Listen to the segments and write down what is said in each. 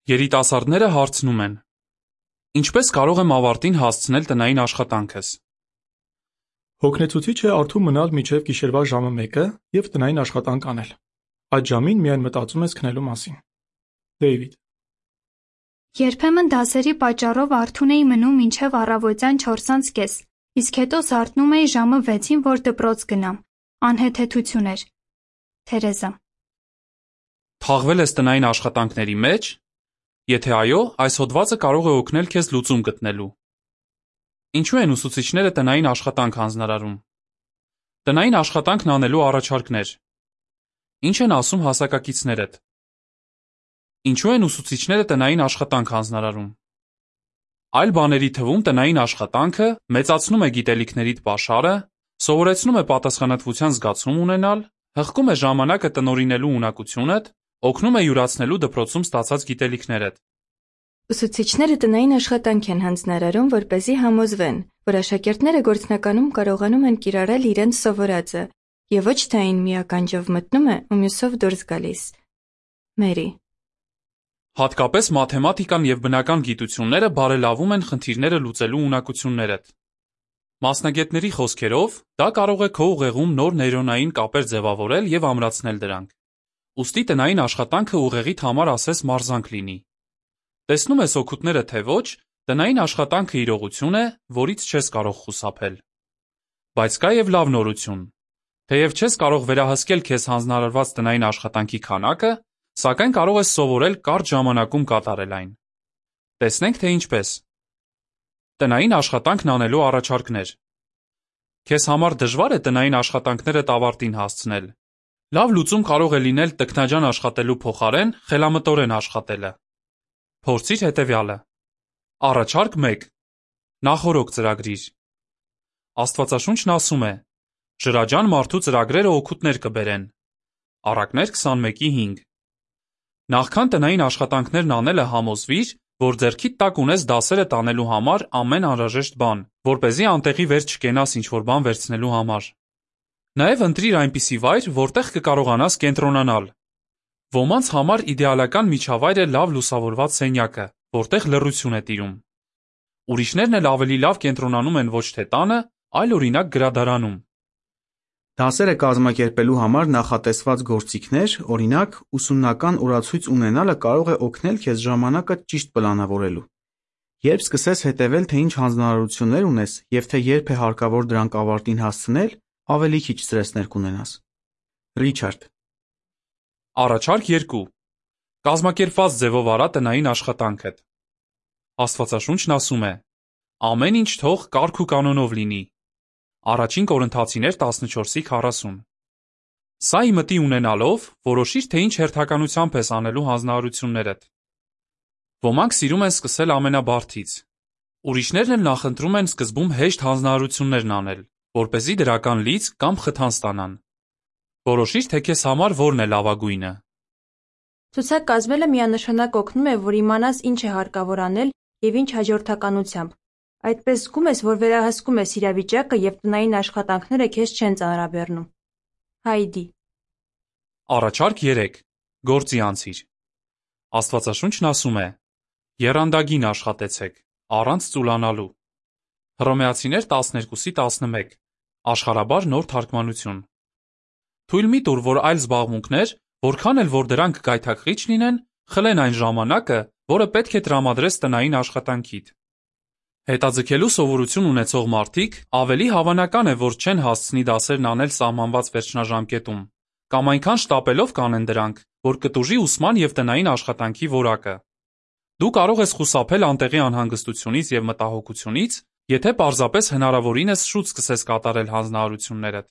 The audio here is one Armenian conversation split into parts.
Երիտասարդները հարցնում են. ինչպես կարող եմ ավարտին հասցնել տնային աշխատանքս։ Հոգնեցուցիչ է արթուն մնալ մինչև գիշերվա ժամը 1-ը և տնային աշխատանք անել։ Այդ ժամին միայն մտածում ես քնելու մասին։ Դեյվիդ։ Երբեմն դասերի պատճառով արթուն էի մնում մինչև առավոտյան 4:30, իսկ հետո զարթնում էի ժամը 6-ին, որ դպրոց գնամ։ Անհեթեթություն էր։ Թերեզա։ Թաղվել ես տնային աշխատանքների մեջ։ Եթե այո, այս հոդվածը կարող է օգնել քեզ լուծում գտնելու։ Ինչու են ուսուցիչները տնային աշխատանք հանձնարարում։ Տնային աշխատանքն անելու առաջարկներ։ Ինչ են ասում հասակակիցներդ։ Ինչու են ուսուցիչները տնային աշխատանք հանձնարարում։ Այլ բաների թվում տնային աշխատանքը մեծացնում է գիտելիքներիդ պաշարը, սովորեցնում է պատասխանատվության զգացում ունենալ, հղկում է ժամանակը տնօրինելու ունակությունդ, օգնում է յուրացնելու դպրոցում ստացած գիտելիքներդ։ Ուսուցիչները տնային աշխատանք են հանձնարարում, որպեսզի համոզվեն, որ աշակերտները գործնականում կարողանում են կիրառել իրենց սովորածը, և ոչ թե այն մի ականջով մտնում է ու մյուսով դուրս գալիս։ Մերի։ Հատկապես մաթեմատիկան և բնական գիտությունները բարելավում են խնդիրները լուծելու ունակություններդ։ Մասնագետների խոսքերով, դա կարող է քո ուղեղում նոր նեյրոնային կապեր ձևավորել և ամրացնել դրանք։ Ուստի տնային աշխատանքը ուղեղիդ համար ասես մարզանք լինի։ Տեսնում ես օգուտները թե ոչ, տնային աշխատանքը իրողություն է, որից չես կարող խուսափել։ Բայց կա և լավ նորություն։ Թեև չես կարող վերահսկել քեզ հանձնարարված տնային աշխատանքի քանակը, սակայն կարող ես սովորել կարճ ժամանակում կատարել այն։ Տեսնենք, թե ինչպես։ Տնային աշխատանքն անելու առաջարկներ։ Քեզ համար դժվար է տնային աշխատանքներդ ավարտին հասցնել։ Լավ լուծում կարող է լինել տքնաջան աշխատելու փոխարեն խելամտորեն աշխատելը։ Փորձիր հետևյալը։ Առաջարկ 1. Նախօրոք ծրագրիր։ Աստվածաշունչն ասում է. «Ժրաջան մարդու ծրագրերը օգուտներ կբերեն» Առակներ 21:5։ Նախքան տնային աշխատանքներն անելը համոզվիր, որ ձեռքիդ տակ ունես դասերը տանելու համար ամեն անհրաժեշտ բան, որպեսզի անտեղի վեր չկենաս ինչ-որ բան վերցնելու համար։ Նաև ընտրիր այնպիսի վայր, որտեղ կկարողանաս կենտրոնանալ։ Ոմանց համար իդեալական միջավայր է լավ լուսավորված սենյակը, որտեղ լռություն է տիրում։ Ուրիշներն էլ ավելի լավ կենտրոնանում են ոչ թե տանը, այլ օրինակ գրադարանում։ Դասերը կազմակերպելու համար նախատեսված գործիքներ, օրինակ, ուսումնական օրացույց ունենալը կարող է օգնել քեզ ժամանակը ճիշտ պլանավորելու։ Երբ սկսես հետևել, թե ինչ հանձնարարություններ ունես և թե երբ է հարկավոր դրանք ավարտին հասցնել, ավելի քիչ սթրեսներ կունենաս։ Ռիչարդ։ Առաջարկ 2. Կազմակերպված ձևով արա տնային աշխատանքդ։ Աստվածաշունչն ասում է. «Ամեն ինչ թող կարգ ու կանոնով լինի»։ Առաջին Կորնթացիներ 14:40։ Սա ի մտի ունենալով, որոշիր, թե ինչ հերթականությամբ ես անելու հանձնարարություններդ։ Ոմանք սիրում են սկսել ամենաբարդից։ Ուրիշներն էլ նախընտրում են սկզբում հեշտ հանձնարարություններն անել, որպեսզի դրական լիցք կամ խթան ստանան։ Որոշիր, թե քեզ համար որն է լավագույնը։ Ցուցակ կազմելը միանշանակ օգնում է, որ իմանաս ինչ է հարկավոր անել և ինչ հաջորդականությամբ։ Այդպես զգում ես, որ վերահսկում ես իրավիճակը և տնային աշխատանքները քեզ չեն ծանրաբեռնում։ Հայդի։ Առաջարկ 3. Գործի անցիր։ Աստվածաշունչն ասում է. «Եռանդագին աշխատեցեք, առանց ծուլանալու»։ Հռոմեացիներ 12:11։ Աշխարհաբար նոր թարգմանություն։ Թույլ մի տուր, որ այլ զբաղմունքներ, որքան էլ որ դրանք գայթակղիչ լինեն, խլեն այն ժամանակը, որը պետք է տրամադրես տնային աշխատանքիդ։ Հետաձգելու սովորություն ունեցող մարդիկ ավելի հավանական է, որ չեն հասցնի դասերն անել սահմանված վերջնաժամկետում, կամ այնքան շտապելով կանեն դրանք, որ կտուժի ուսման և տնային աշխատանքի որակը։ Դու կարող ես խուսափել անտեղի անհանգստությունից և մտահոգությունից, եթե պարզապես հնարավորինս շուտ սկսես կատարել հանձնարարություններդ։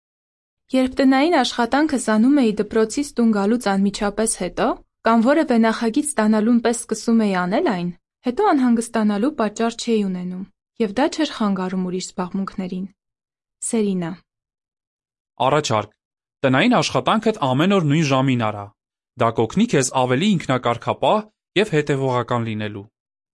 Երբ տնային աշխատանքս անում էի դպրոցից տուն գալուց անմիջապես հետո, կամ որևէ նախագիծ ստանալուն պես սկսում էի անել այն, հետո անհանգստանալու պատճառ չէի ունենում, և դա չէր խանգարում ուրիշ զբաղմունքներին։ Սերինա։ Առաջարկ. տնային աշխատանքդ ամեն օր նույն ժամին արա։ Դա կօգնի քեզ ավելի ինքնակարգապահ և հետևողական լինելու։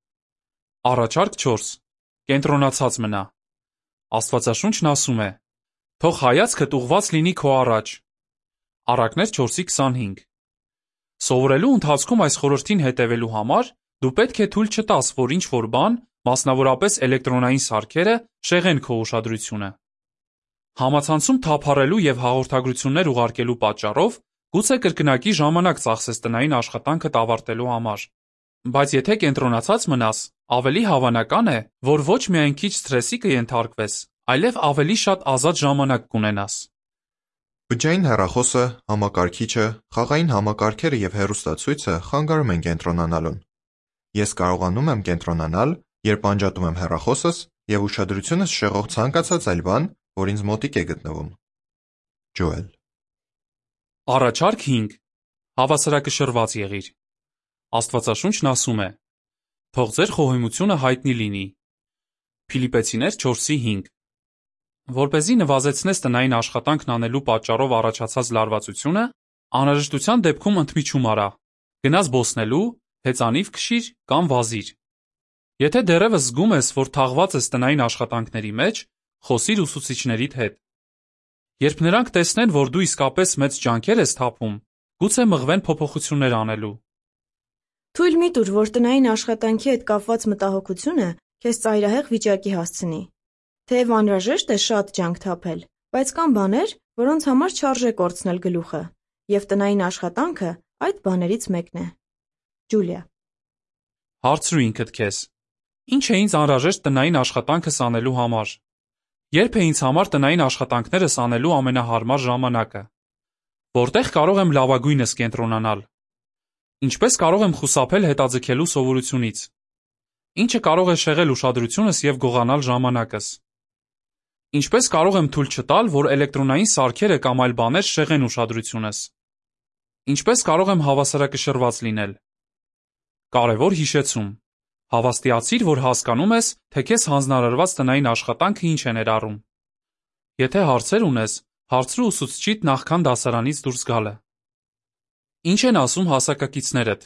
Առաջարկ 4. Կենտրոնացած մնա։ Աստվածաշունչն ասում է. «Թող հայացքդ ուղղված լինի քո առաջ»։ Առակներ 4:25։ Սովորելու ընթացքում այս խորհրդին հետևելու համար դու պետք է թույլ չտաս, որ ինչ-որ բան, մասնավորապես էլեկտրոնային սարքերը, շեղեն քո ուշադրությունը։ Համացանցում թափառելու և հաղորդագրություններ ուղարկելու պատճառով գուցե կրկնակի ժամանակ ծախսես տնային աշխատանքդ ավարտելու համար։ Բայց եթե կենտրոնացած մնաս, ավելի հավանական է, որ ոչ միայն քիչ սթրեսի կենթարկվես, այլև ավելի շատ ազատ ժամանակ կունենաս։ Բջջային հեռախոսը, համակարգիչը, խաղային համակարգերը և հեռուստացույցը խանգարում են կենտրոնանալուն։ Ես կարողանում եմ կենտրոնանալ, երբ անջատում եմ հեռախոսս և ուշադրությունս շեղող ցանկացած այլ բան, որ ինձ մոտիկ է գտնվում։ Ջոել։ Առաջարկ 5. Հավասարակշռված եղիր։ Աստվածաշունչն ասում է. «Թող ձեր խոհեմությունը հայտնի լինի»։ Փիլիպպեցիներ 4:5։ Որպեսզի նվազեցնես տնային աշխատանքն անելու պատճառով առաջացած լարվածությունը, անհրաժեշտության դեպքում ընդմիջում արա, գնաս զբոսնելու, հեծանիվ քշիր կամ վազիր։ Եթե դեռևս զգում ես, որ թաղված ես տնային աշխատանքների մեջ, խոսիր ուսուցիչներիդ հետ։ Երբ նրանք տեսնեն, որ դու իսկապես մեծ ջանքեր ես թափում, գուցե մղվեն փոփոխություններ անելու։ Թույլ մի տուր, որ տնային աշխատանքի հետ կապված մտահոգությունը քեզ ծայրահեղ վիճակի հասցնի։ Թեև անհրաժեշտ է շատ ջանք թափել, բայց կան բաներ, որոնց համար չարժե կորցնել գլուխը, և տնային աշխատանքը այդ բաներից մեկն է։ Ջուլիա։ Հարցրու ինքդ քեզ. ի՞նչ է ինձ անհրաժեշտ տնային աշխատանքս անելու համար։ Ե՞րբ է ինձ համար տնային աշխատանքներս անելու ամենահարմար ժամանակը։ Որտեղ կարող եմ լավագույնս կենտրոնանալ։ Ինչպես կարող եմ խուսափել հետաձգելու սովորությունից։ Ինչը կարող է շեղել ուշադրությունս և գողանալ ժամանակս։ Ինչպես կարող եմ թույլ չտալ, որ էլեկտրոնային սարքերը կամ այլ բաներ շեղեն ուշադրությունս։ Ինչպես կարող եմ հավասարակշռված լինել։ Կարևոր հիշեցում. հավաստիացիր, որ հասկանում ես, թե քեզ հանձնարարված տնային աշխատանքը ինչ է ներառում։ Եթե հարցեր ունես, հարցրու ուսուցչիդ նախքան դասարանից դուրս գալը։ Ինչ են ասում հասակակիցներդ։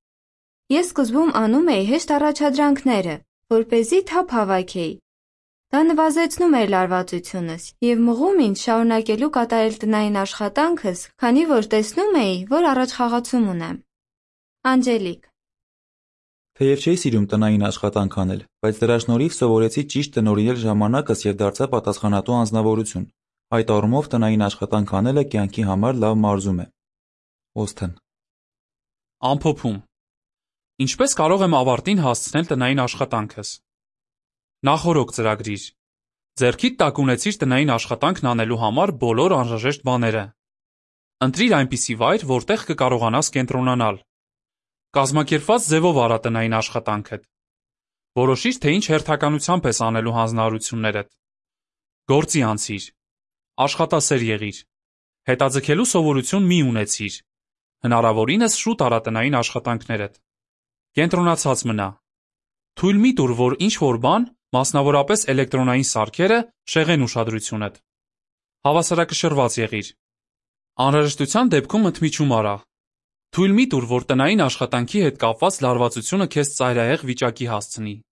Ես սկզբում անում էի հեշտ առաջադրանքները, որպեսզի թափ հավաքեի։ Դա նվազեցնում էր լարվածությունս և մղում ինձ շարունակելու կատարել տնային աշխատանքս, քանի որ տեսնում էի, որ առաջ խաղացում ունեմ։ Անջելիկ։ Թեև չէի սիրում տնային աշխատանք անել, բայց դրա շնորհիվ սովորեցի ճիշտ տնօրինել ժամանակս և դարձա պատասխանատու անձնավորություն։ Այդ առումով տնային աշխատանք անելը կյանքի համար լավ մարզում է։ Օսթեն։ Ամփոփում. Ինչպես կարող եմ ավարտին հասցնել տնային աշխատանքս։ Նախօրոք ծրագրիր։ Ձեռքիդ տակ ունեցիր տնային աշխատանքն անելու համար բոլոր անհրաժեշտ բաները։ Ընտրիր այնպիսի վայր, որտեղ կկարողանաս կենտրոնանալ։ Կազմակերպված ձևով արա տնային աշխատանքդ։ Որոշիր, թե ինչ հերթականությամբ ես անելու հանձնարարություններդ։ Գործի անցիր։ Աշխատասեր եղիր։ Հետաձգելու սովորություն մի ունեցիր։ Հնարավորինս շուտ արա տնային աշխատանքներդ։ Կենտրոնացած մնա։ Թույլ մի տուր, որ ինչ-որ բան, մասնավորապես էլեկտրոնային սարքերը, շեղեն ուշադրությունդ։ Հավասարակշռված եղիր։ Անհրաժեշտության դեպքում ընդմիջում արա։ Թույլ մի տուր, որ տնային աշխատանքի հետ կապված լարվածությունը քեզ ծայրահեղ վիճակի հասցնի։